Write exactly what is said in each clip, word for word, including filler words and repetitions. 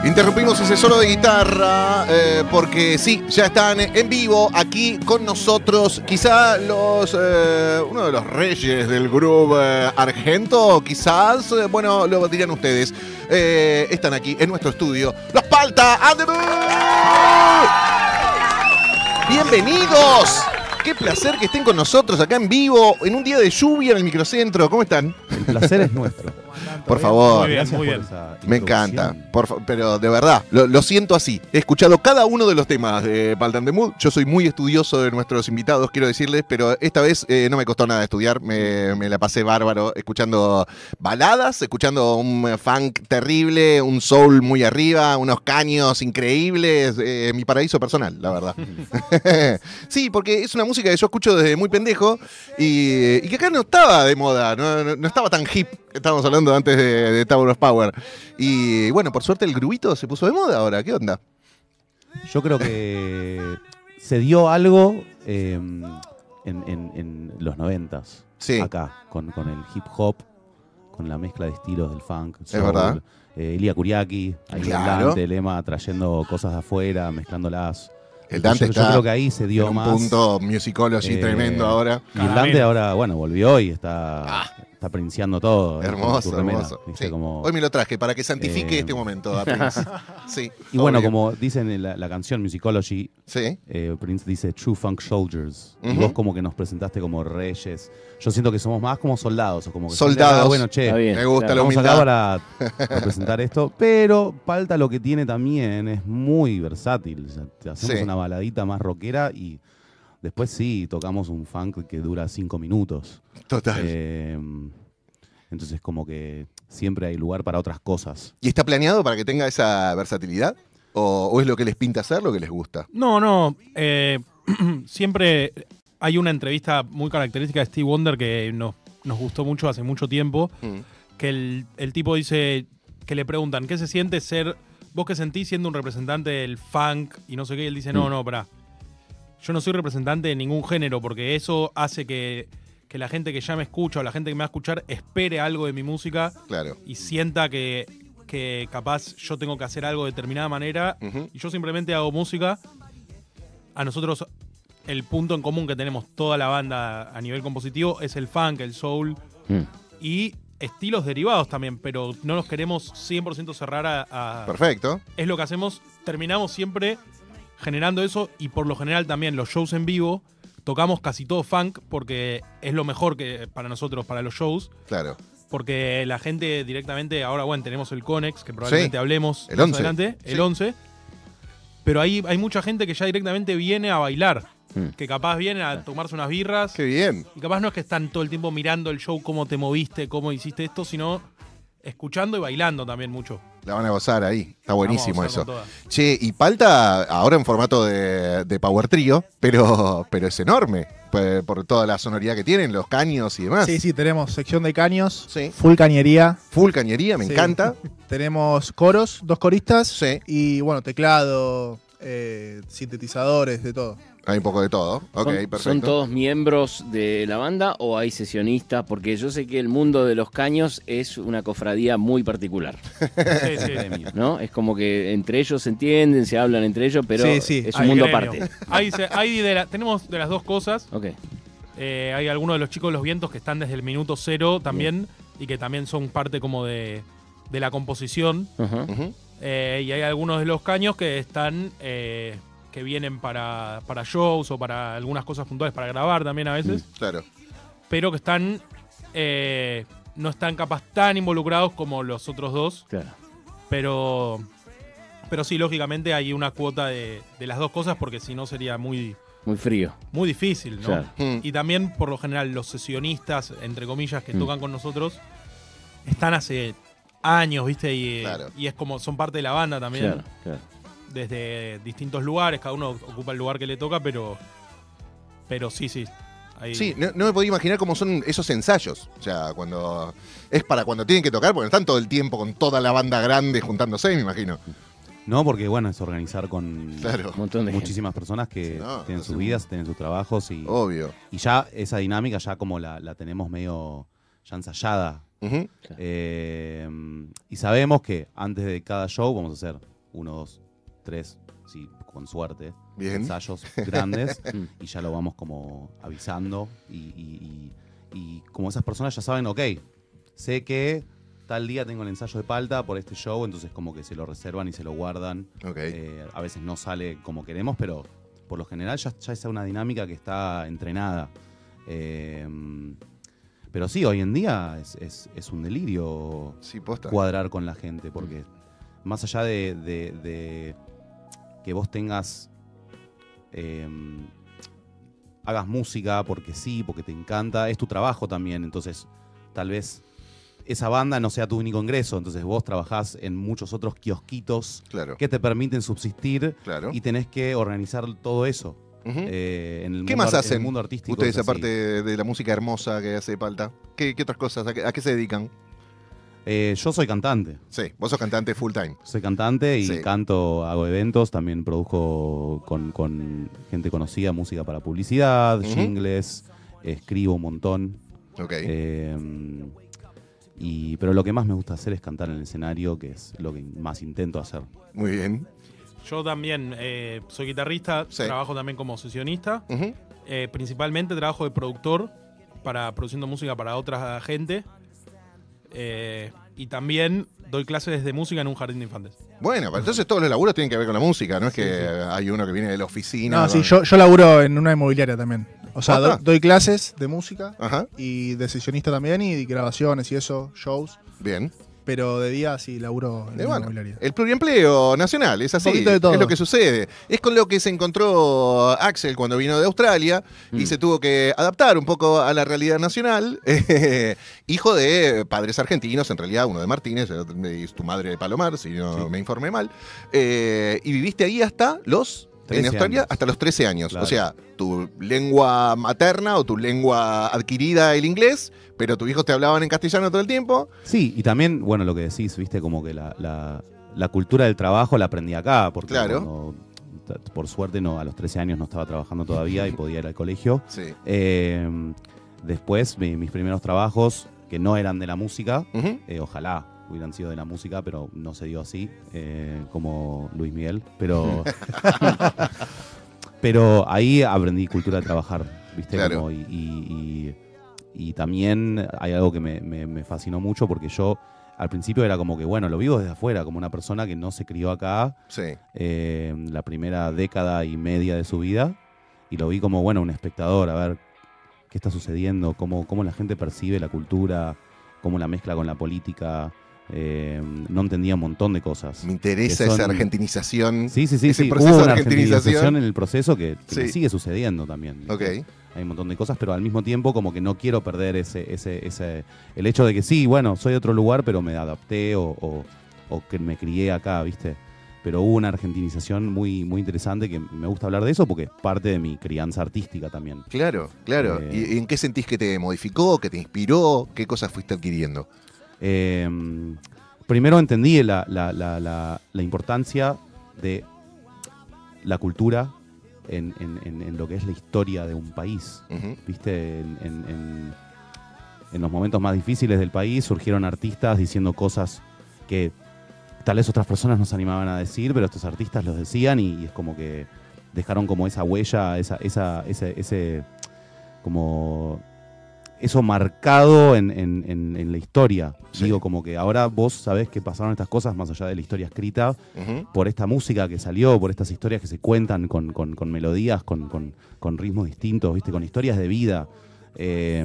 Interrumpimos ese solo de guitarra eh, porque sí, ya están en vivo aquí con nosotros. Quizá los eh, uno de los reyes del grupo eh, argento, quizás, eh, bueno, lo dirán ustedes. Eh, están aquí en nuestro estudio. Los Palta and the Mood. Bienvenidos. Qué placer que estén con nosotros acá en vivo, en un día de lluvia en el microcentro. ¿Cómo están? El placer es nuestro. Por favor. Muy bien, muy bien. Me encanta, por fa- pero de verdad, lo, lo siento así. He escuchado cada uno de los temas de Palta and the Mood. Yo soy muy estudioso de nuestros invitados, quiero decirles, pero esta vez eh, no me costó nada estudiar. Me, me la pasé bárbaro escuchando baladas, escuchando un funk terrible, un soul muy arriba, unos caños increíbles. Eh, mi paraíso personal, la verdad. Sí, porque es una música que yo escucho desde muy pendejo y, y que acá no estaba de moda, no, no, no estaba tan hip. Estábamos hablando antes de, de Tower of Power. Y bueno, por suerte el grubito se puso de moda ahora. ¿Qué onda? Yo creo que se dio algo eh, en, en- en los noventas. Sí. Acá, con, con el hip hop, con la mezcla de estilos del funk. Es verdad. Eh, Elia Kuriaki, ahí Claro. el Dante, el Lema trayendo cosas de afuera, mezclándolas. El Dante yo, yo está creo que ahí se dio en un más. punto musicology eh, tremendo ahora. Y el Dante ahora, bueno, volvió y está, está princiando todo. ¿eh? Con Hermoso, su remera, hermoso. ¿viste? Sí. Como- Hoy me lo traje para que santifique Eh, este momento a Prince. Sí, Y bueno, obvio. como dicen en la, la canción Musicology, Sí, eh, Prince dice True Funk Soldiers. Y Ujú. vos como que nos presentaste como reyes. Yo siento que somos más como soldados. O como que Soldados. siempre, ah, bueno, che, Está bien, me gusta claro. la estamos humildad. acá para representar esto. Pero Palta lo que tiene también es muy versátil. O sea, te hacemos Sí. una baladita más rockera y después sí, tocamos un funk que dura cinco minutos. Total. Eh, entonces como que siempre hay lugar para otras cosas. ¿Y está planeado para que tenga esa versatilidad? ¿O, o es lo que les pinta hacer, lo que les gusta? No, no. eh, siempre hay una entrevista muy característica de Stevie Wonder que nos, nos gustó mucho hace mucho tiempo. Mm. Que el, el tipo dice, que le preguntan, ¿qué se siente ser, vos qué sentís siendo un representante del funk y no sé qué? Y él dice, no, no, pará. Yo no soy representante de ningún género porque eso hace que, que la gente que ya me escucha o la gente que me va a escuchar espere algo de mi música Claro. y sienta que, que capaz yo tengo que hacer algo de determinada manera Ujú. y yo simplemente hago música. A nosotros el punto en común que tenemos toda la banda a nivel compositivo es el funk, el soul Mm. y estilos derivados también, pero no nos queremos cien por ciento cerrar a, a- Perfecto. Es lo que hacemos, terminamos siempre generando eso y por lo general también los shows en vivo tocamos casi todo funk porque es lo mejor que para nosotros, para los shows. Claro. Porque la gente directamente, ahora bueno, tenemos el Conex, que probablemente Sí, hablemos el más once. adelante, el Sí. once. Pero ahí hay mucha gente que ya directamente viene a bailar, Mm. que capaz viene a tomarse unas birras. Qué bien. Y capaz no es que están todo el tiempo mirando el show, cómo te moviste, cómo hiciste esto, sino escuchando y bailando también mucho. La van a gozar ahí. Está buenísimo Vamos a eso. hacer con todas. Che, y Palta ahora en formato de, de Power Trio, pero, pero es enorme. Por, por toda la sonoridad que tienen, los caños y demás. Sí, sí, tenemos sección de caños, Sí. full cañería. Full cañería, me Sí. encanta. Tenemos coros, dos coristas. Sí. Y bueno, teclado, eh, sintetizadores, de todo. Hay un poco de todo. Ok, ¿Son, perfecto. ¿Son todos miembros de la banda o hay sesionistas? Porque yo sé que el mundo de los caños es una cofradía muy particular, Sí, sí. ¿no? Es como que entre ellos se entienden, se hablan entre ellos, pero Sí, sí, es un Hay mundo gremio. aparte. Hay se- hay de la- tenemos de las dos cosas. Ok. Eh, hay algunos de los chicos de los vientos que están desde el minuto cero también y que también son parte como de, de la composición. Ajá. Ujú. Eh, y hay algunos de los caños que están eh, que vienen para, para shows o para algunas cosas puntuales para grabar también a veces, Claro. pero que están eh, no están capaz tan involucrados como los otros dos, Claro. pero pero sí, lógicamente hay una cuota de, de las dos cosas porque si no sería muy, Muy frío. muy difícil, ¿no? Claro. Mm. Y también, por lo general, los sesionistas, entre comillas, que Mm. tocan con nosotros, están hace años, ¿viste? Y, Claro. y es como, son parte de la banda también, Claro, claro. desde distintos lugares, cada uno ocupa el lugar que le toca, pero, pero sí, sí. Ahí- Sí, no, no me podía imaginar cómo son esos ensayos. O sea, cuando. Es para cuando tienen que tocar, porque no están todo el tiempo con toda la banda grande juntándose, me imagino. No, porque bueno, es organizar con Claro. Un montón de gente. muchísimas personas que Sí, no, tienen no sus sé. vidas, tienen sus trabajos y, Obvio. y ya esa dinámica ya como la, la tenemos medio ya ensayada. Ujú. Eh, y sabemos que antes de cada show vamos a hacer uno, dos, tres, sí, con suerte, Bien. ensayos grandes y ya lo vamos como avisando y, y, y, y como esas personas ya saben, ok, sé que tal día tengo el ensayo de palta por este show, entonces como que se lo reservan y se lo guardan. Okay. Eh, a veces no sale como queremos, pero por lo general ya, ya es una dinámica que está entrenada. Eh, pero sí, hoy en día es, es, es un delirio Sí, posta. cuadrar con la gente, porque más allá de, de, de que vos tengas, eh, hagas música porque sí, porque te encanta, es tu trabajo también, entonces tal vez esa banda no sea tu único ingreso, entonces vos trabajás en muchos otros kiosquitos Claro. que te permiten subsistir Claro. y tenés que organizar todo eso. Ujú. eh, en el ¿Qué mundo más ar- hacen en el mundo artístico? ustedes es así. aparte de, de la música hermosa que hace Palta? ¿Qué, qué otras cosas? ¿A qué, a qué se dedican? Eh, yo soy cantante. Sí, vos sos cantante full time. Soy cantante y Sí. canto, hago eventos, también produzco con, con gente conocida música para publicidad, Ujú. jingles, escribo un montón. Ok. Eh, y, pero lo que más me gusta hacer es cantar en el escenario, que es lo que más intento hacer. Muy bien. Yo también eh, soy guitarrista, Sí. trabajo también como sesionista. Ujú. Eh, principalmente trabajo de productor, para produciendo música para otra gente. Eh, y también doy clases de música en un jardín de infantes. Bueno, pero entonces todos los laburos tienen que ver con la música, no es que hay uno que viene de la oficina. No, con- sí, yo, yo laburo en una inmobiliaria también. O sea, ¿Posta? do- doy clases de música Ajá, y de sesionista también y grabaciones y eso, shows. bien. Pero de día sí laburo en Eh, una bueno, inmobiliaria. el pluriempleo nacional, es así. Un poquito de todo. Es lo que sucede. Es con lo que se encontró Axel cuando vino de Australia y Mm. se tuvo que adaptar un poco a la realidad nacional. Eh, hijo de padres argentinos, en realidad, uno de Martínez, el otro de- y tu madre de Palomar, si no Sí. me informé mal. Eh, y viviste ahí hasta los. En trece Australia años. hasta los trece años. Claro. O sea, tu lengua materna o tu lengua adquirida el inglés, pero tus hijos te hablaban en castellano todo el tiempo. Sí, y también, bueno, lo que decís, viste, como que la, la, la cultura del trabajo la aprendí acá, porque Claro. cuando- t- por suerte no, a los trece años no estaba trabajando todavía y podía ir al colegio. Sí. Eh, después, mi- mis primeros trabajos, que no eran de la música, Ujú. eh, ojalá hubieran sido de la música, pero no se dio así, eh, como Luis Miguel. Pero, pero ahí aprendí cultura de trabajar, ¿viste? Claro. Como y, y- y- y también hay algo que me, me- me fascinó mucho porque yo al principio era como que, bueno, lo vivo desde afuera, como una persona que no se crió acá Sí. eh, la primera década y media de su vida y lo vi como, bueno, un espectador, a ver qué está sucediendo, cómo, cómo la gente percibe la cultura, cómo la mezcla con la política. eh, no entendía un montón de cosas. Me interesa que son- esa argentinización. Sí, sí, sí, ese sí. proceso Hubo de una argentinización. argentinización en el proceso que, que me Sí. sigue sucediendo también. ¿viste? Ok. Hay un montón de cosas, pero al mismo tiempo como que no quiero perder ese, ese, ese, el hecho de que sí, bueno, soy de otro lugar, pero me adapté o, o, o que me crié acá, ¿viste? Pero hubo una argentinización muy, muy interesante que me gusta hablar de eso porque es parte de mi crianza artística también. Claro, claro. Eh, ¿Y en qué sentís que te modificó, que te inspiró? ¿Qué cosas fuiste adquiriendo? Eh, primero entendí la, la, la, la, la importancia de la cultura en, en, en, en lo que es la historia de un país. Ujú. ¿Viste? En, en- en- en los momentos más difíciles del país surgieron artistas diciendo cosas que tal vez otras personas no se animaban a decir, pero estos artistas los decían y, y es como que dejaron como esa huella, esa, esa, ese, ese como eso marcado en, en- en- en la historia. Sí. Digo, como que ahora vos sabés que pasaron estas cosas más allá de la historia escrita, Ujú. por esta música que salió, por estas historias que se cuentan con, con- con melodías, con, con- con ritmos distintos, ¿viste? Con historias de vida. Eh,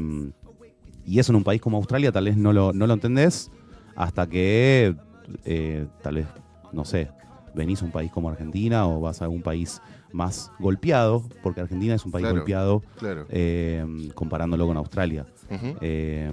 y eso en un país como Australia tal vez no lo, no lo entendés hasta que eh, tal vez, no sé, venís a un país como Argentina o vas a algún país más golpeado, porque Argentina es un país Claro. golpeado Claro. eh, comparándolo con Australia. Ujú. Eh,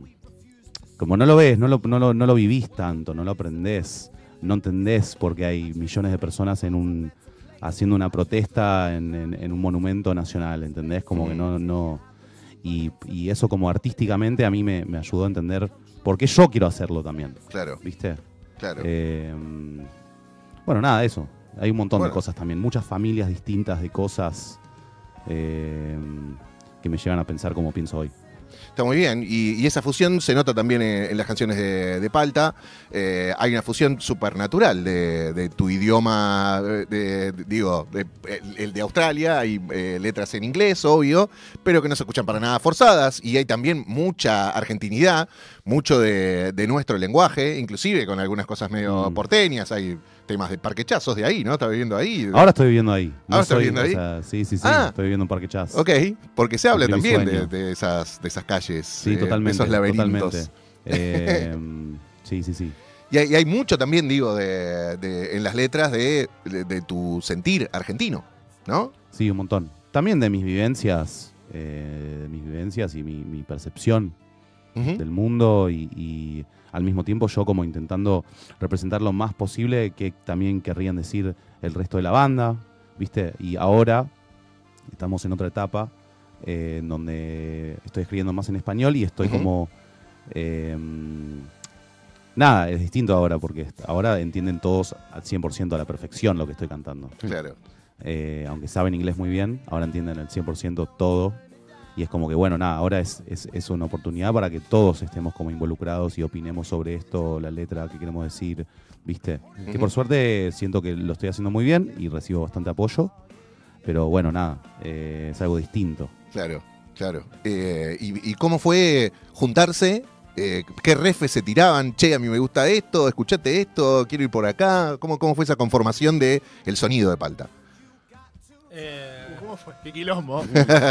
como no lo ves, no lo, no, lo, no lo vivís tanto, no lo aprendés, no entendés porque hay millones de personas en un haciendo una protesta en, en- en un monumento nacional, ¿entendés? Como que no... no y, y eso como artísticamente a mí me, me ayudó a entender por qué yo quiero hacerlo también, Claro, ¿viste? claro. Eh, bueno, nada, eso. Hay un montón Bueno. de cosas también, muchas familias distintas de cosas eh, que me llevan a pensar como pienso hoy. Está muy bien. Y, y esa fusión se nota también en, en las canciones de, de Palta. Eh, hay una fusión supernatural de, de tu idioma, de, de- digo, de- el, el de Australia. Hay eh, letras en inglés, obvio, pero que no se escuchan para nada forzadas. Y hay también mucha argentinidad, mucho de, de nuestro lenguaje, inclusive con algunas cosas medio Mm. porteñas. Hay temas de parquechazos de ahí, ¿no? ¿Estás viviendo ahí? Ahora estoy viviendo ahí. No ¿Ahora estás soy- viviendo ahí? o sea, sí, sí, sí. Ah. Estoy viviendo en Parque Chas. Ok, porque se habla Cumplí mi también de, sueño. de esas, de esas calles, Sí, eh, totalmente. de esos laberintos. Totalmente. Eh, sí, sí, sí. Y hay, y hay mucho también, digo, de, de- en las letras de, de- de tu sentir argentino, ¿no? Sí, un montón. También de mis vivencias, eh, de mis vivencias y mi, mi percepción Ujú. del mundo y, y al mismo tiempo yo como intentando representar lo más posible que también querrían decir el resto de la banda, ¿viste? Y ahora estamos en otra etapa eh, en donde estoy escribiendo más en español y estoy Ujú. como... eh, nada, es distinto ahora porque ahora entienden todos al cien por ciento a la perfección lo que estoy cantando. Claro. Eh, aunque saben inglés muy bien, ahora entienden al cien por ciento todo. Y es como que, bueno, nada, ahora es, es, es una oportunidad para que todos estemos como involucrados y opinemos sobre esto, la letra que queremos decir, ¿viste? Que Ujú. por suerte siento que lo estoy haciendo muy bien y recibo bastante apoyo. Pero bueno, nada, eh, es algo distinto. Claro, claro. Eh, y, y cómo fue juntarse? Eh, ¿Qué refes se tiraban? Che, a mí me gusta esto, escuchate esto, quiero ir por acá. ¿Cómo, cómo fue esa conformación de el sonido de Palta? Eh, ¿Cómo fue? Qué quilombo.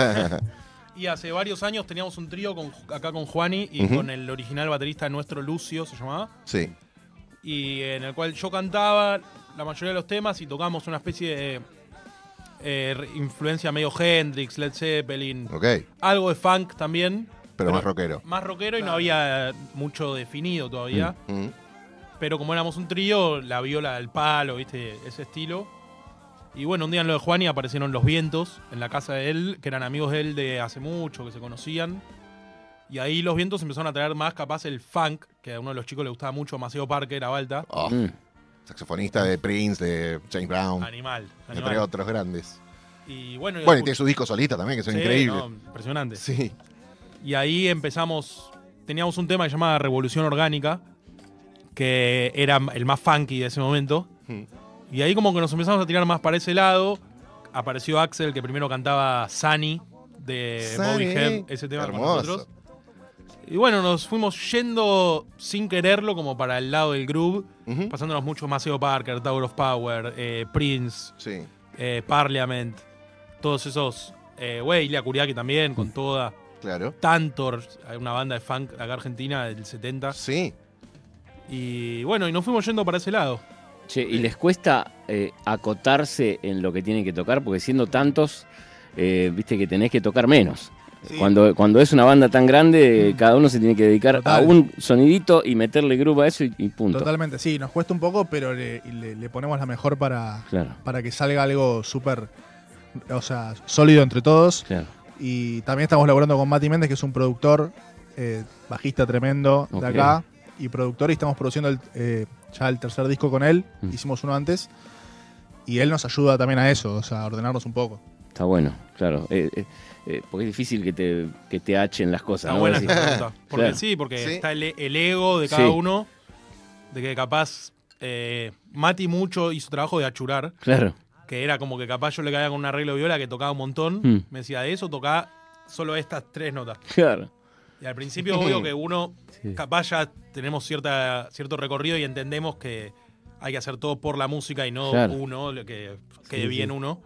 y hace varios años teníamos un trío con, acá con Juani y Ujú. con el original baterista nuestro, Lucio, se llamaba. Sí. Y en el cual yo cantaba la mayoría de los temas y tocábamos una especie de eh, re- influencia medio Hendrix, Led Zeppelin, Ok, algo de funk también. pero más rockero. Más rockero y no había mucho definido todavía. Mm. Pero como éramos un trío, la viola del palo, ¿viste? Ese estilo. Y bueno, un día en lo de Juani aparecieron Los Vientos en la casa de él, que eran amigos de él de hace mucho, que se conocían. Y ahí Los Vientos empezaron a traer más capaz el funk, que a uno de los chicos le gustaba mucho, Maceo Parker, a Balta. Oh, Mm. saxofonista de Prince, de James Brown, Animal, entre animal. otros grandes. Y bueno, y Bueno, y escuch- tiene su disco solista también, que son Sí, increíbles. no, impresionante. Sí. Y ahí empezamos, teníamos un tema que se llamaba Revolución Orgánica, que era el más funky de ese momento. Mm. Y ahí como que nos empezamos a tirar más para ese lado. Apareció Axel, que primero cantaba Sunny, de Sunny. Bobby Head, ese tema con Hermoso. nosotros. Y bueno, nos fuimos yendo sin quererlo como para el lado del groove, Ujú. pasándonos mucho Maceo Parker, Tower of Power, eh, Prince, Sí. eh, Parliament, todos esos. Eh, güey, Ilia Kuriaki también, con toda. Claro. Tantor, una banda de funk acá argentina del setenta. Sí. Y bueno, y nos fuimos yendo para ese lado. Che, ¿y les cuesta eh, acotarse en lo que tienen que tocar? Porque siendo tantos, eh, viste que tenés que tocar menos. Sí. Cuando, cuando es una banda tan grande, cada uno se tiene que dedicar Total. a un sonidito y meterle grupo a eso y, y punto. Totalmente, sí, nos cuesta un poco, pero le, le- le ponemos la mejor para, Claro, para que salga algo súper, o sea, sólido entre todos. claro. Y también estamos laburando con Mati Méndez, que es un productor, eh, bajista tremendo de Ok. acá, y productor, y estamos produciendo el, eh, ya el tercer disco con él, Mm. hicimos uno antes, y él nos ayuda también a eso, o sea, a ordenarnos un poco. Está bueno, claro. Eh, eh, eh, porque es difícil que te, que te achen las cosas. Está ¿no? buena Decís, esta pregunta. Porque Claro. sí, porque Sí. está el, el ego de cada Sí. uno, de que capaz eh, Mati mucho hizo trabajo de achurar, Claro, que era como que capaz yo le caía con un arreglo de viola que tocaba un montón. Mm. Me decía, de eso tocaba solo estas tres notas. claro. Y al principio, obvio que uno, Sí. capaz ya tenemos cierta, cierto recorrido y entendemos que hay que hacer todo por la música y no Claro. uno, lo que quede Sí, bien sí. uno.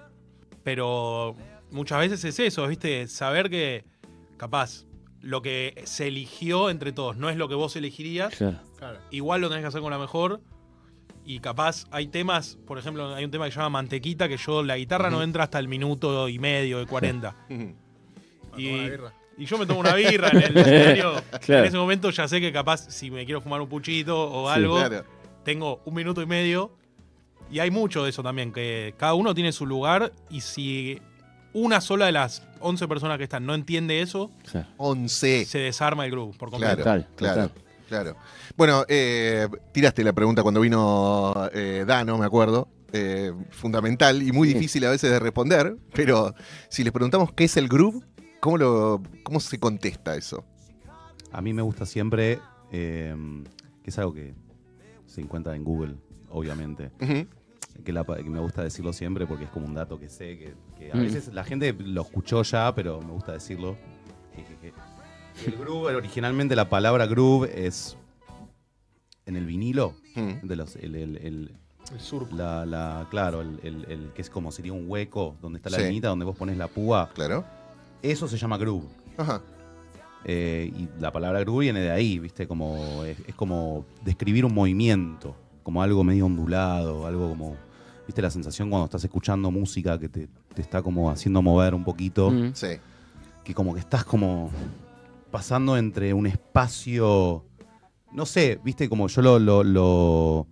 Pero muchas veces es eso, ¿viste? Saber que capaz lo que se eligió entre todos no es lo que vos elegirías, Claro. igual lo tenés que hacer con la mejor. Y capaz hay temas, por ejemplo, hay un tema que se llama Mantequita, que yo la guitarra no entra hasta el minuto y medio, de cuarenta. Ujú. Y, Una birra. y yo me tomo una birra en el escenario. Claro. En ese momento ya sé que capaz si me quiero fumar un puchito o Sí, algo, Claro. tengo un minuto y medio. Y hay mucho de eso también, que cada uno tiene su lugar y si una sola de las once personas que están no entiende eso, Claro. once. se desarma el grupo por completo. Claro, Total, claro, total. claro. Bueno, eh, tiraste la pregunta cuando vino eh, Dano, me acuerdo. eh, fundamental y muy Sí. difícil a veces de responder, pero si les preguntamos qué es el groove, ¿Cómo, lo, ¿Cómo se contesta eso? A mí me gusta siempre, eh, que es algo que se encuentra en Google, obviamente. Uh-huh. Que, la, que me gusta decirlo siempre porque es como un dato que sé, que, que a Mm. veces la gente lo escuchó ya, pero me gusta decirlo. Que, que, que el groove, originalmente la palabra groove es en el vinilo, Mm. de los, el, el, el, El surco. la, la, claro, el, el, el que es como sería un hueco donde está la Sí. linita, donde vos pones la púa. Claro. Eso se llama groove. Ajá. Eh, y la palabra groove viene de ahí, ¿viste? Como, es, es como describir un movimiento, como algo medio ondulado, algo como, ¿viste? La sensación cuando estás escuchando música que te, te está como haciendo mover un poquito, Mm. Sí. que como que estás como pasando entre un espacio, no sé, ¿viste? Como yo lo, lo, lo,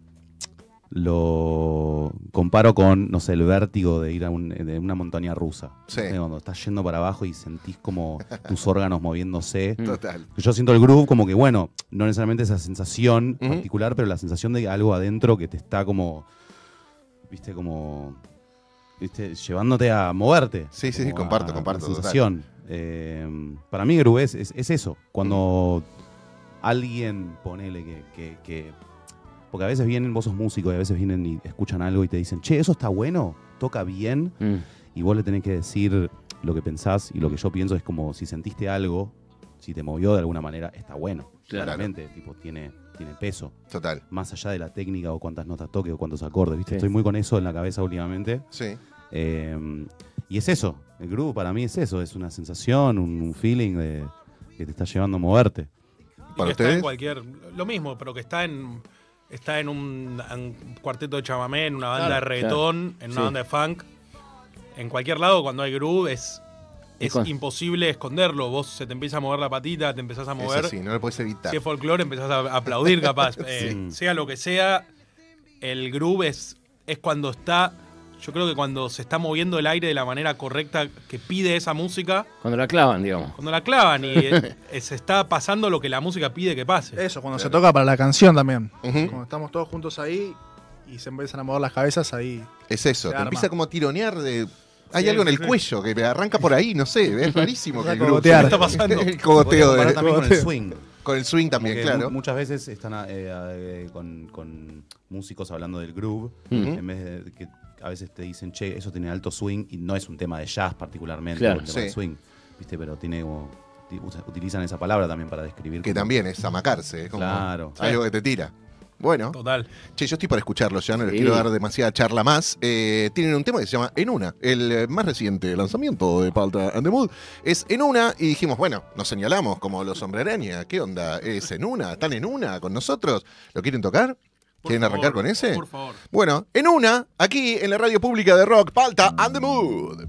lo comparo con, no sé, el vértigo de ir a un- de una montaña rusa. Sí. ¿Viste? Cuando estás yendo para abajo y sentís como tus órganos moviéndose. Total. Yo siento el groove como que, bueno, no necesariamente esa sensación Ujú. particular, pero la sensación de algo adentro que te está como, viste, como, viste, llevándote a moverte. Sí, sí, sí, Como comparto, a- comparto, La sensación. Eh, para mí groove es, es, es eso, cuando alguien, ponele que, que, que- porque a veces vienen, vos sos músico y a veces vienen y escuchan algo y te dicen, che, eso está bueno, toca bien, Mm. y vos le tenés que decir lo que pensás, y lo que yo pienso es como si sentiste algo, si te movió de alguna manera, está bueno. Claro. Claramente, tipo, tiene, tiene peso. Total. Más allá de la técnica o cuántas notas toque o cuántos acordes, ¿viste? Sí. Estoy muy con eso en la cabeza últimamente. Sí. Eh, y es eso, el groove para mí es eso, es una sensación, un, un feeling de que te está llevando a moverte. Y ¿Para que está ustedes? en cualquier. Lo mismo, pero que está en. Está en un, en cuarteto de chamamé, en una banda Claro, de reggaetón, en una Sí. banda de funk. En cualquier lado, cuando hay groove, es, Y es con- imposible esconderlo. Vos se te empieza a mover la patita, te empezás a Es mover. así, no lo puedes evitar. Si es folclore, empezás a aplaudir, capaz. Eh, Sí. Sea lo que sea, el groove es, es cuando está. Yo creo que cuando se está moviendo el aire de la manera correcta que pide esa música, Cuando la clavan, digamos. cuando la clavan y eh, eh, se está pasando lo que la música pide que pase. Eso, cuando se toca para la canción también. Ujú. Cuando estamos todos juntos ahí y se empiezan a mover las cabezas ahí. Es eso, Se te arma. empieza como a tironear de... Hay Sí, algo en sí, el sí. cuello que arranca por ahí, no sé, es rarísimo que el Empieza a grupo... cogotear. ¿Qué está pasando? El cogoteo Voy a comparar de- también con el swing. con el swing Como también, que claro. mu- muchas veces están eh, eh, con, con músicos hablando del groove, Ujú. en vez de que a veces te dicen, che, eso tiene alto swing, y no es un tema de jazz particularmente, Claro. o un tema de Sí. swing, ¿viste? Pero tiene como, ti- usa- utilizan esa palabra también para describir. Que como- también es amacarse, es como Claro. algo que te tira. Bueno, Total. che, yo estoy para escucharlos, ya no les Sí. quiero dar demasiada charla más. Eh, tienen un tema que se llama En Una, el eh, más reciente lanzamiento de Palta and the Mood. Es En Una, y dijimos, bueno, nos señalamos como los Hombreraña. ¿Qué onda? ¿Es En Una? ¿Están en Una con nosotros? ¿Lo quieren tocar? Por ¿Quieren favor, arrancar con ese? Por favor. Bueno, En Una, aquí en la radio pública de rock, Palta and the Mood.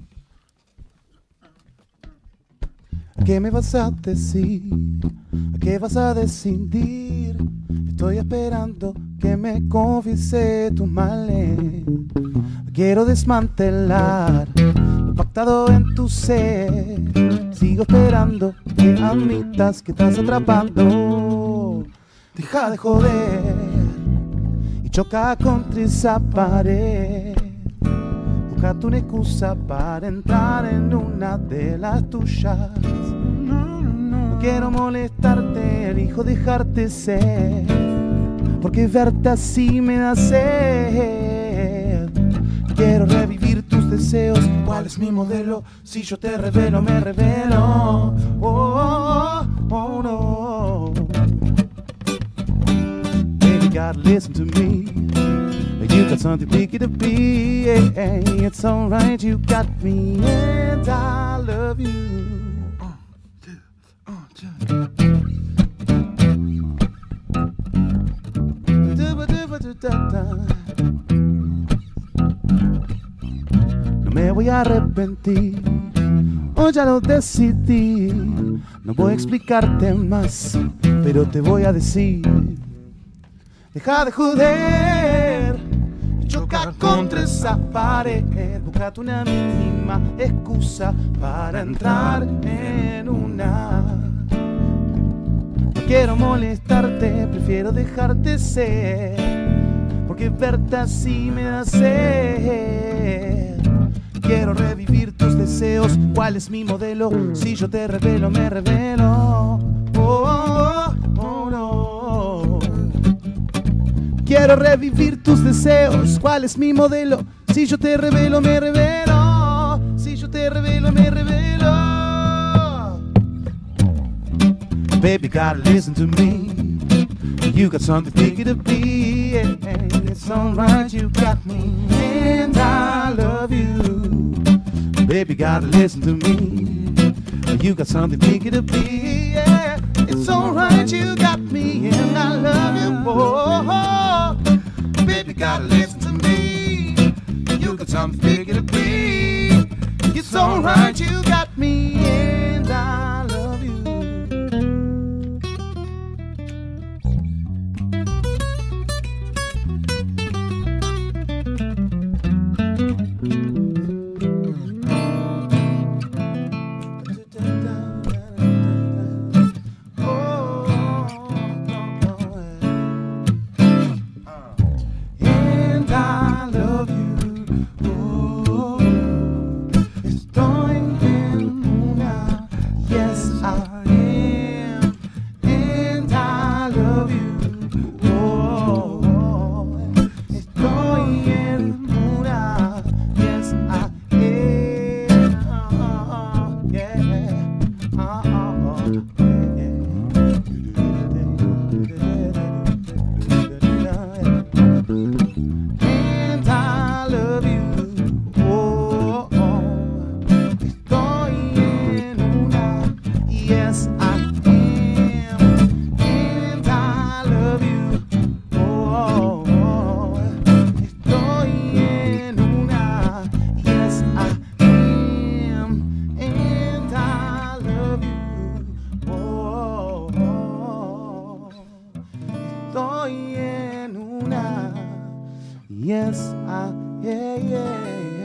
¿Qué me vas a decir? ¿Qué vas a decidir? Estoy esperando que me confiese tus males. Quiero desmantelar lo pactado en tu ser. Sigo esperando que admitas que estás atrapando. Deja de joder y choca contra esa pared. Buscate una excusa para entrar en una de las tuyas. No quiero molestarte, elijo dejarte ser, porque verte así me da sed. Quiero revivir tus deseos. ¿Cuál es mi modelo? Si yo te revelo, me revelo. Oh, oh, oh, no. Baby, gotta listen to me. You got something big to be. It's alright, you got me, and I love you. No me voy a arrepentir, hoy ya lo decidí. No voy a explicarte más, pero te voy a decir: deja de joder y choca contra esa pared. Búscate una mínima excusa para entrar en una. No quiero molestarte, prefiero dejarte ser, porque verte así me da sed. Quiero revivir tus deseos. ¿Cuál es mi modelo? Si yo te revelo, me revelo. Oh, oh, oh, no. Quiero revivir tus deseos. ¿Cuál es mi modelo? Si yo te revelo, me revelo. Si yo te revelo, me revelo. Baby, gotta listen to me. You got something bigger to be. Yeah, it's alright, you got me, and I love you. Baby, gotta listen to me. You got something bigger to be. Yeah, it's alright, you got me, and I love you. Oh, baby, gotta listen to me. You got something bigger to be. It's alright, you got me, and I love you. Yes, I, yeah, yeah,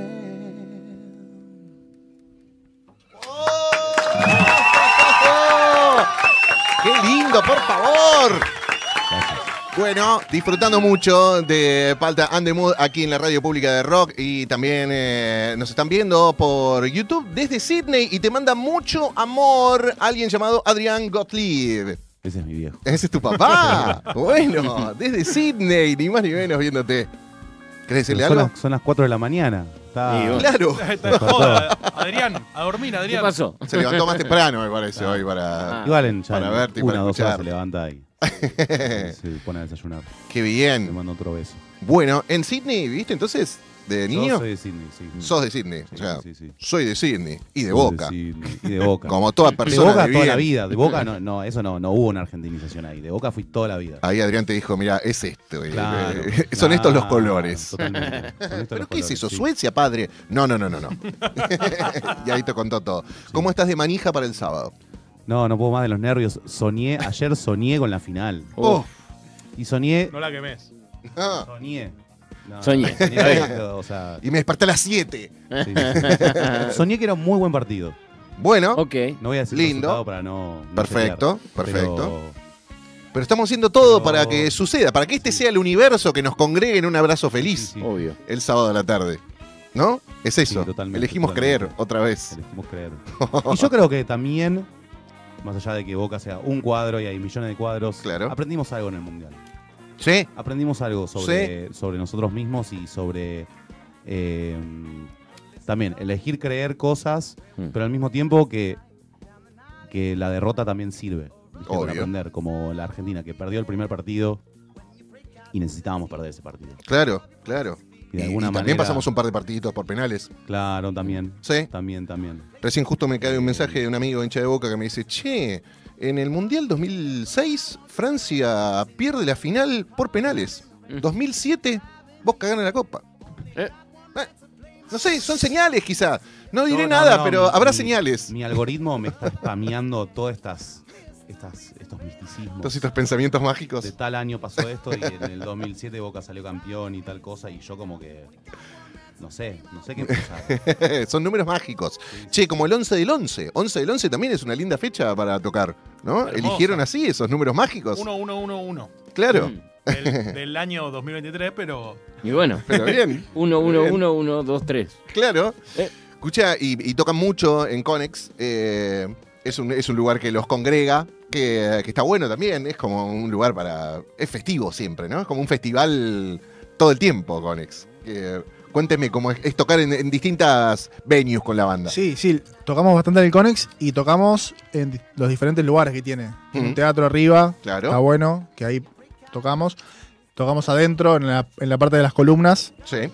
¡Oh! ¡Qué lindo, por favor! Bueno, disfrutando mucho de Palta and the Mood aquí en la radio pública de Rock y también eh, nos están viendo por YouTube desde Sydney y te manda mucho amor alguien llamado Adrián Gottlieb. Ese es mi viejo. Ese es tu papá. Bueno, desde Sydney, ni más ni menos viéndote. ¿Querés decirle son algo? Las, son las cuatro de la mañana. Está... Sí, bueno. Claro. Está de joda. Adrián, a dormir, Adrián. ¿Qué pasó? Se levantó más temprano, me parece, hoy para... Ah. Igual en ya Para en verte y una para o dos horas escuchar. se levanta ahí. Se pone a desayunar. Qué Le bien. mando otro beso. Bueno, en Sydney, ¿viste? Entonces, de niño, Yo soy de Sydney, sí. sos de Sydney. Sí, O sea, sí, sí. soy de Sydney y de Soy Boca. Sydney y de Boca. Como toda de persona Boca de toda la bien. vida. De Boca no, no eso no, no hubo una argentinización ahí. De Boca fui toda la vida. Ahí Adrián te dijo, mira, es esto. eh, Claro, eh, Son claro, estos los colores. Totalmente. Son estos ¿Pero los qué es colores, eso? sí. ¿Suecia, padre? No, no, no, no, no. Y ahí te contó todo. ¿Cómo estás de manija para el sábado? No, no puedo más de los nervios. Soñé, ayer soñé con la final. Oh, Y soñé. No la quemés. ah, Soñé. No, Soñé. no, o sea, y me desperté a las siete. sí. Soñé que era un muy buen partido. Bueno, Ok. No voy a decir Lindo. el resultado para no. no Perfecto, setear, perfecto. pero- pero estamos haciendo todo Pero- para que suceda, para que este sea el universo que nos congregue en un abrazo feliz Sí, sí. Obvio. el sábado de la tarde. ¿No? Es eso. Sí, totalmente, Elegimos totalmente. creer otra vez. Elegimos creer. Y yo creo que también, más allá de que Boca sea un cuadro y hay millones de cuadros, Claro. aprendimos algo en el Mundial. ¿Sí? Aprendimos algo sobre, sobre nosotros mismos y sobre eh, también elegir creer cosas, Mm. pero al mismo tiempo que, que la derrota también sirve. ¿viste? Para Obvio. aprender, como la Argentina, que perdió el primer partido y necesitábamos perder ese partido. Claro, claro. Y de Y, alguna y también manera- pasamos un par de partiditos por penales. Claro, también. Sí. También, también. Recién justo me cae un mensaje de un amigo hincha de Boca que me dice, che, en el Mundial dos mil seis Francia pierde la final por penales. Mm. dos mil siete Boca gana la Copa. Eh. Eh, no sé, son señales quizá. No diré No, no, nada, no, pero mi- habrá mi- señales. Mi algoritmo me está spameando todas estas, estas, estos misticismos. Todos estos pensamientos mágicos. De tal año pasó esto y en el dos mil siete Boca salió campeón y tal cosa y yo como que no sé, no sé qué pensar. Son números mágicos. Sí, Che, como el once del once. once del once también es una linda fecha para tocar, ¿no? Hermosa. Eligieron así esos números mágicos. Uno, uno, uno, uno. Claro. Mm. del, del año dos mil veintitrés, pero... Y bueno, Pero bien. uno, uno, Bien. uno, uno, dos, tres. Claro. Eh. Escucha, y, y tocan mucho en Conex. eh, es, un, es un lugar que los congrega, que, que está bueno también. Es como un lugar para... Es festivo siempre, ¿no? Es como un festival todo el tiempo, Conex. Que, cuénteme cómo es, es tocar en, en distintas venues con la banda. Sí, sí, tocamos bastante en el Conex y tocamos en di- los diferentes lugares que tiene. Tiene Ujú. un teatro arriba, Claro. está bueno, que ahí tocamos. Tocamos adentro, en la, en la parte de las columnas, Sí.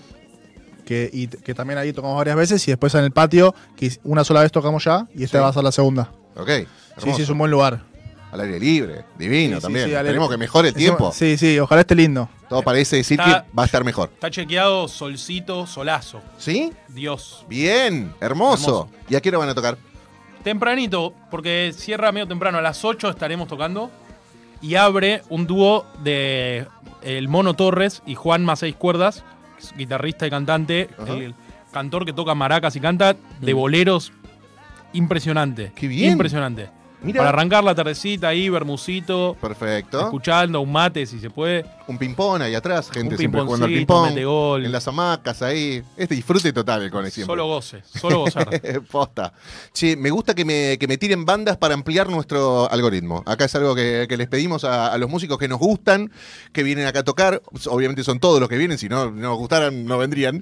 que, y t- que también ahí tocamos varias veces. Y después en el patio, que una sola vez tocamos ya, y esta Sí. va a ser la segunda. Ok. Sí, hermoso. sí, es un buen lugar. Al aire libre. Divino Sí, sí, también. sí, al aire- Esperemos que mejore el Encima- tiempo. Sí, sí, ojalá esté lindo. Todo parece decir Está- que va a estar mejor. Está chequeado solcito, solazo. ¿Sí? Dios. Bien. Hermoso. Hermoso. ¿Y a qué hora van a tocar? Tempranito, porque cierra medio temprano. A las ocho estaremos tocando. Y abre un dúo de el Mono Torres y Juan Más Seis Cuerdas, que es guitarrista y cantante. Ajá. El cantor que toca maracas y canta de boleros. Impresionante. Qué bien. Impresionante. Mira. Para arrancar la tardecita ahí, bermucito, Perfecto. escuchando un mate si se puede. Un ping-pong ahí atrás, gente Un siempre jugando al pimponcito, ping-pong. mete gol. En las hamacas ahí. Este disfrute total el Cone siempre. Solo goce, solo gozar. Posta. Che, me gusta que me, que me tiren bandas para ampliar nuestro algoritmo. Acá es algo que, que les pedimos a, a los músicos que nos gustan, que vienen acá a tocar. Obviamente son todos los que vienen, si no no nos gustaran, no vendrían.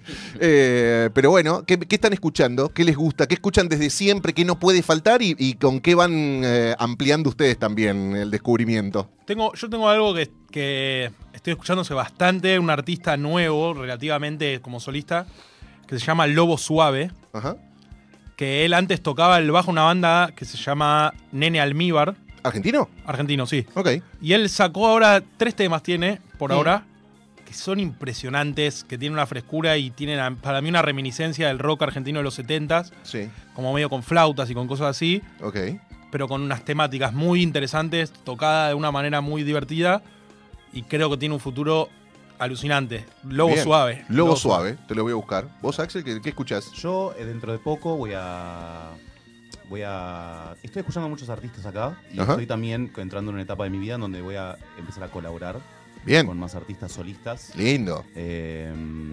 Eh, pero bueno, ¿qué, qué están escuchando? ¿Qué les gusta? ¿Qué escuchan desde siempre? ¿Qué no puede faltar? ¿Y, y con qué van eh, ampliando ustedes también el descubrimiento? Tengo, yo tengo algo que, que estoy escuchándose bastante, un artista nuevo, relativamente como solista, que se llama Lobo Suave, Ajá. que él antes tocaba el bajo una banda que se llama Nene Almíbar, ¿Argentino? argentino, sí. Ok. Y él sacó ahora, tres temas tiene, por Mm. ahora, que son impresionantes, que tienen una frescura y tienen para mí una reminiscencia del rock argentino de los setentas, Sí. como medio con flautas y con cosas así, Ok. pero con unas temáticas muy interesantes, tocada de una manera muy divertida y creo que tiene un futuro alucinante. Lobo Bien. Suave. Lobo suave, te lo voy a buscar. ¿Vos, Axel, qué, qué escuchás? Yo eh, dentro de poco voy a. Voy a. Estoy escuchando a muchos artistas acá y Ajá. estoy también entrando en una etapa de mi vida en donde voy a empezar a colaborar Bien. con más artistas solistas. Lindo. eh,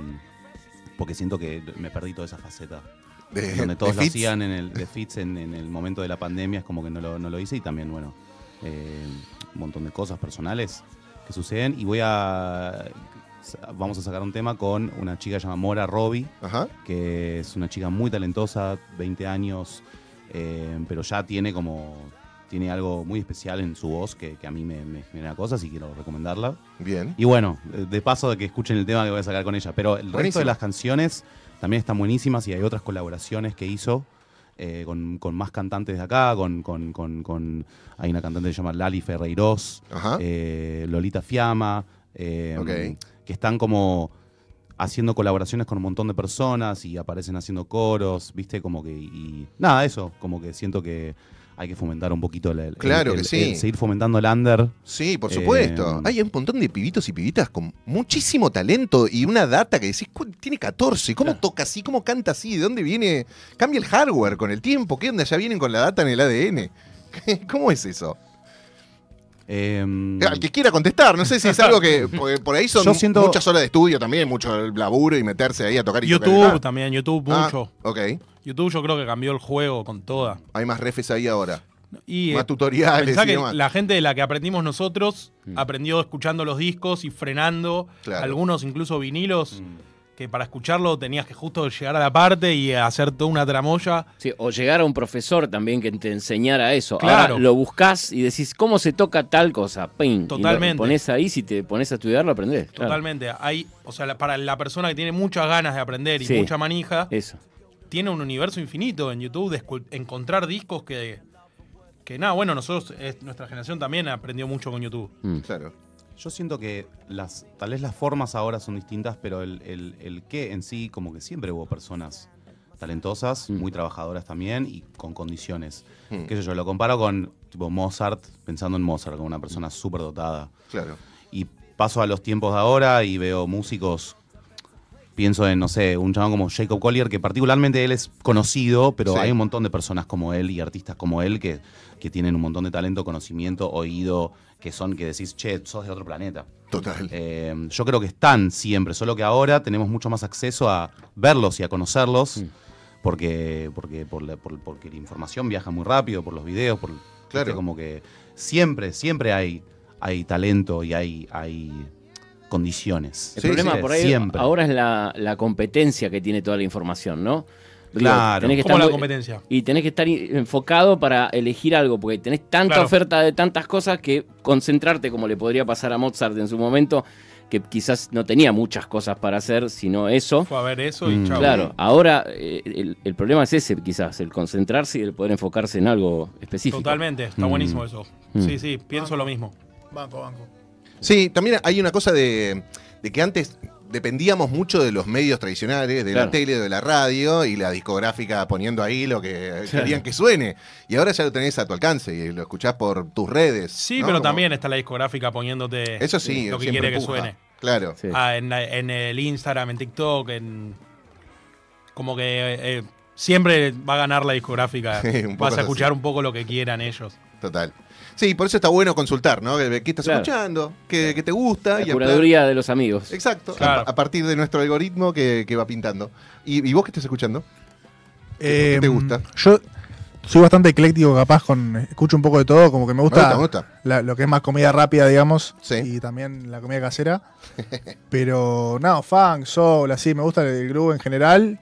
porque siento que me perdí toda esa faceta. De, Donde todos de lo fits. hacían en el de fits en, en el momento de la pandemia, es como que no lo, no lo hice. Y también, bueno, eh, un montón de cosas personales que suceden. Y voy a. Vamos a sacar un tema con una chica llamada Mora Robbie, Ajá. que es una chica muy talentosa, veinte años, eh, pero ya tiene como. Tiene algo muy especial en su voz que, que a mí me, me genera cosas y quiero recomendarla. Bien. Y bueno, de paso de que escuchen el tema que voy a sacar con ella. Pero el resto Buenísimo. de las canciones también están buenísimas y hay otras colaboraciones que hizo eh, con, con más cantantes de acá. Con, con, con, con- hay una cantante que se llama Lali Ferreiros, Ajá. eh, Lolita Fiamma, eh, Ok. que están como haciendo colaboraciones con un montón de personas y aparecen haciendo coros, ¿viste? Como que. Y, nada, eso, como que siento que hay que fomentar un poquito el, el- Claro el- que el- sí. el seguir fomentando el under. Sí, por Eh, supuesto. Hay un montón de pibitos y pibitas con muchísimo talento y una data que decís, "Cu- tiene catorce, ¿cómo toca así? ¿Cómo canta así? ¿De dónde viene? Cambia el hardware con el tiempo. ¿Qué onda? Ya vienen con la data en el A D N. ¿Cómo es eso? Eh, Al que quiera contestar, no sé si es algo que porque por ahí son Yo siento- muchas horas de estudio también, mucho laburo y meterse ahí a tocar y YouTube tocar. también, YouTube Ah, mucho. ok. YouTube yo creo que cambió el juego con toda. Hay más refes ahí ahora. Y Más eh, tutoriales pensá y que demás. la gente de la que aprendimos nosotros Mm. aprendió escuchando los discos y frenando, Claro. algunos incluso vinilos, mm, que para escucharlo tenías que justo llegar a la parte y hacer toda una tramoya. Sí, o llegar a un profesor también que te enseñara eso. Claro. Ahora lo buscas y decís, ¿cómo se toca tal cosa? ¡Ping! Totalmente. Y lo pones ahí, si te pones a estudiar, lo aprendés. claro. Totalmente. Hay, o sea, la- para la persona que tiene muchas ganas de aprender y Sí. mucha manija, Eso. tiene un universo infinito en YouTube de escu- encontrar discos que, que nada, bueno, nosotros, eh, nuestra generación también aprendió mucho con YouTube. Mm. Claro. Yo siento que las, tal vez las formas ahora son distintas, pero el, el, el qué en sí, como que siempre hubo personas talentosas, Mm. muy trabajadoras también y con condiciones. Mm. Qué sé yo, lo comparo con tipo Mozart, pensando en Mozart, como una persona súper dotada. Claro. Y paso a los tiempos de ahora y veo músicos Pienso en, no sé, un chabón como Jacob Collier, que particularmente él es conocido, pero Sí. hay un montón de personas como él y artistas como él que, que tienen un montón de talento, conocimiento, oído, que son, que decís, che, sos de otro planeta. Total. Eh, yo creo que están siempre, solo que ahora tenemos mucho más acceso a verlos y a conocerlos, Mm. porque, porque, por la, por- porque la información viaja muy rápido, por los videos, por, Claro. viste, como que siempre, siempre hay, hay talento y hay, hay condiciones. El Sí, problema sí, por ahí siempre. ahora es la, la competencia que tiene toda la información, ¿no? Digo, Claro. tenés que ¿Cómo estar la muy- competencia? Y tenés que estar i- enfocado para elegir algo, porque tenés tanta Claro. oferta de tantas cosas que concentrarte, como le podría pasar a Mozart en su momento, que quizás no tenía muchas cosas para hacer, sino eso. Fue a ver eso y Mm. chao. Claro, ahora eh, el, el problema es ese, quizás, el concentrarse y el poder enfocarse en algo específico. Totalmente, está Mm. buenísimo eso. Mm. Sí, sí, pienso lo mismo. Banco, banco. Sí, también hay una cosa de, de que antes dependíamos mucho de los medios tradicionales, de Claro. la tele, de la radio y la discográfica poniendo ahí lo que Claro. querían que suene. Y ahora ya lo tenés a tu alcance y lo escuchás por tus redes. Sí, ¿no? pero Como- también está la discográfica poniéndote Eso sí, lo que siempre quiere que empuja. suene. Claro. Sí. Ah, en, la- en el Instagram, en TikTok, en. Como que eh, eh, siempre va a ganar la discográfica. Sí, un poco Vas es a escuchar así. un poco lo que quieran ellos. Total. Sí, por eso está bueno consultar, ¿no? ¿Qué estás Claro. escuchando? ¿Qué, qué te gusta? La Y curaduría de los amigos. Exacto, Claro. a, a partir de nuestro algoritmo que, que va pintando. ¿Y, y vos qué estás escuchando? ¿Qué Eh, te gusta? Yo soy bastante ecléctico, capaz, con escucho un poco de todo, como que me Me gusta, gusta, me gusta. la- lo que es más comida rápida, digamos, Sí. y también la comida casera. Pero no, funk, soul, así, me gusta el groove en general.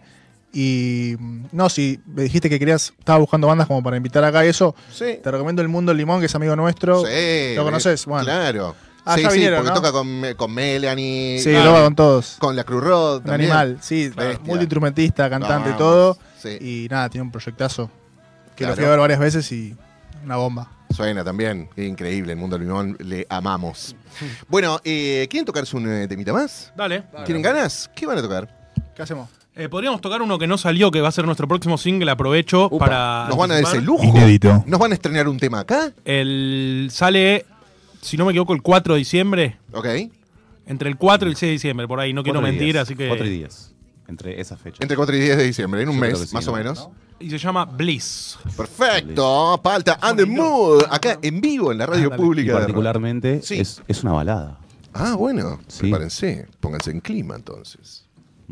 Y mm, no, si me dijiste que querías, estaba buscando bandas como para invitar acá y eso, Sí. te recomiendo El Mundo del Limón, que es amigo nuestro. Sí, ¿Lo conoces? Bueno. Claro. Ah, sí, ya sí, vinieron, porque ¿no? toca con, con Melanie. Sí, ah, toca con todos. con la Cruz Rod Un también. animal, sí, Bestia. multiinstrumentista, cantante, Vamos, todo. Sí, Y nada, tiene un proyectazo que Claro. lo fui a ver varias veces y una bomba. suena también. Qué increíble, el mundo del limón, le amamos. Bueno, eh, ¿quieren tocarse un eh, temita más? Dale. ¿Tienen ganas? ¿Qué van a tocar? ¿Qué hacemos? Eh, podríamos tocar uno que no salió, que va a ser nuestro próximo single. Aprovecho Upa. para. ¿Nos van a dar ese anticipar. lujo? Inédito. ¿Nos van a estrenar un tema acá? El sale, si no me equivoco, el cuatro de diciembre. Ok. Entre el cuatro y el seis de diciembre, por ahí. No quiero Cuatro mentir, días, así que. Cuatro días, entre esas fechas. Entre cuatro y diez de diciembre, en un Yo creo mes, que sí, más ¿no? o menos. ¿No? Y se llama Bliss. Perfecto. Palta and the Mood. Acá en vivo en la radio Dale. Y pública. de- particularmente Sí. es, es una balada. Ah, bueno. Sí. Prepárense. Pónganse en clima entonces.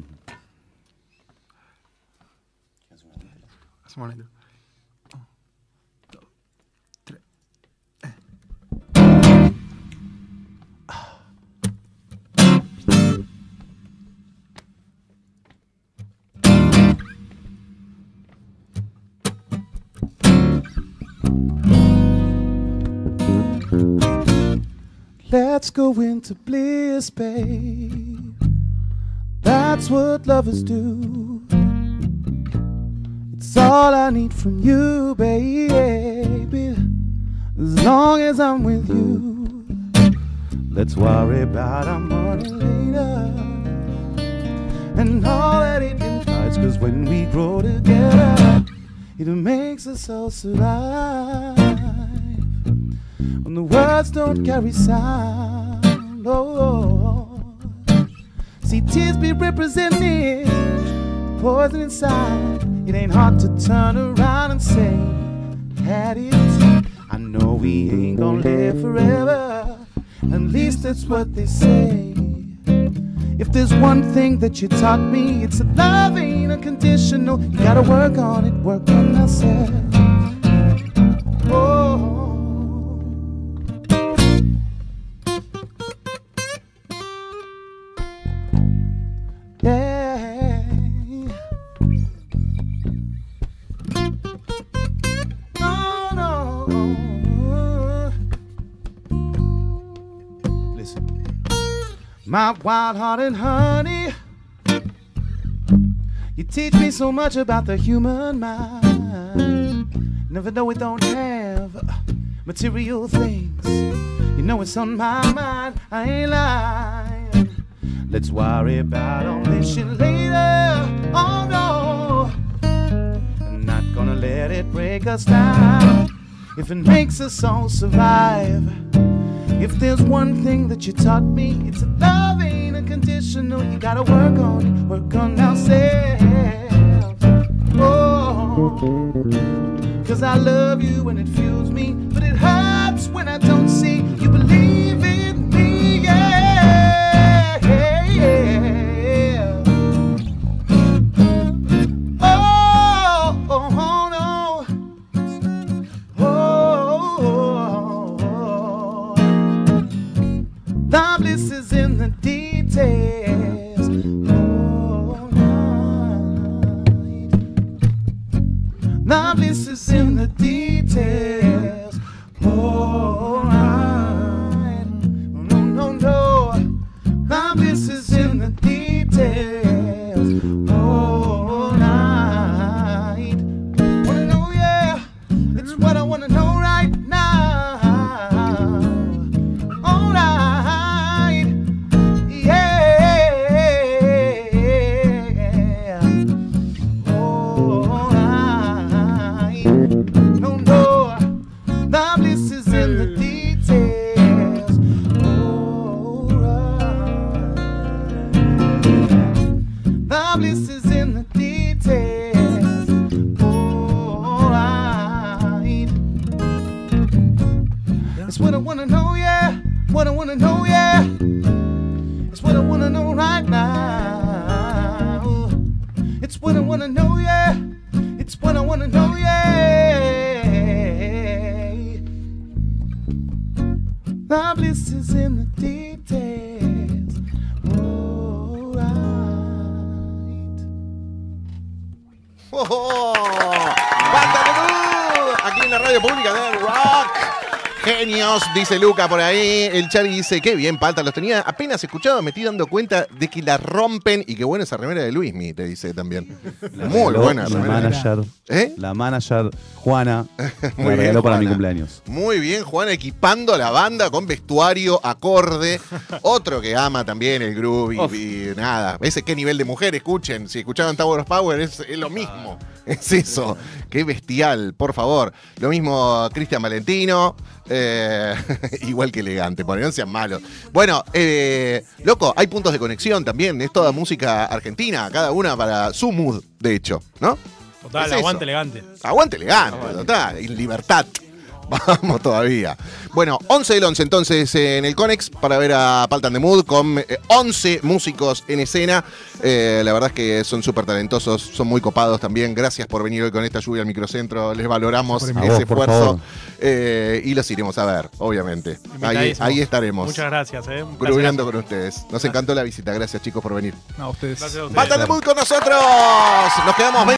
Let's go into bliss, babe. That's what lovers do. It's all I need from you, baby. As long as I'm with you. Let's worry about our money later. And all that it implies. Cause when we grow together, it makes us all survive. When the words don't carry sound, oh, see tears be represented, poison inside. It ain't hard to turn around and say, had it. I know we ain't gonna live forever. At least that's what they say. If there's one thing that you taught me, it's that love ain't unconditional. You gotta work on it, work on yourself. Oh. Yeah. No, no. Listen. My wild-hearted honey, you teach me so much about the human mind. Never know we don't have material things. You know it's on my mind, I ain't lying. Let's worry about all this shit later. Oh no, I'm not gonna let it break us down. If it makes us all survive. If there's one thing that you taught me, it's that love ain't a condition. unconditional. You gotta work on it, work on ourselves. Oh, cause I love you and it fuels me, but it hurts when I don't see you believe in me. Yeah, yeah, yeah. Oh, oh, oh no. Oh, oh, oh. The bliss is in the details. Oh, night. The bliss is in the details. Oh, night. No, no, no. The bliss is in the details. Oh, night. Wanna know, yeah. It's what I wanna know right now. All right. Yeah. All right. No, no. The bliss is in the details. All right. The bliss is in the details. All right. It's what I wanna know, yeah. What I wanna know, yeah. It's what I wanna know right now. It's what I wanna know, yeah. It's what I wanna know, yeah. The bliss is in the details. All right. ¡Oh! ¡Banda de Mood! Aquí en la radio pública de Rock. Genios, dice Luca por ahí. El Chari dice, qué bien, Palta, los tenía apenas escuchado, me estoy dando cuenta de que la rompen. Y qué buena esa remera de Luismi, te dice también. Muy regaló buena la remera. manager, ¿Eh? la manager Juana Muy me bien, regaló para Juana. mi cumpleaños. Muy bien, Juan, equipando a la banda con vestuario acorde. Otro que ama también el groove y, y nada. Ese qué nivel de mujer, escuchen. Si escuchaban Tower of Power, es, es lo mismo. Es eso. Qué bestial, por favor. Lo mismo Cristian Valentino. Eh, igual que elegante, por no sean malos. Bueno, eh, loco, hay puntos de conexión también. Es toda música argentina, cada una para su mood, de hecho, ¿no? Total, Es aguante eso. elegante. Aguante elegante, total, en libertad. Vamos todavía. Bueno, once del once entonces en el Conex para ver a Paltan de Mood con eh, once músicos en escena. Eh, la verdad es que son súper talentosos, son muy copados también. Gracias por venir hoy con esta lluvia al microcentro. Les valoramos A ese vos, por esfuerzo. favor. Eh, y los iremos a ver, obviamente. Ahí, Invitadísimo. ahí estaremos. Muchas gracias, eh. Un Grubeando placerazo. con ustedes. Nos encantó la visita. Gracias, chicos, por venir. No, ustedes. Gracias a ustedes. Paltan de Mood con nosotros. Nos quedamos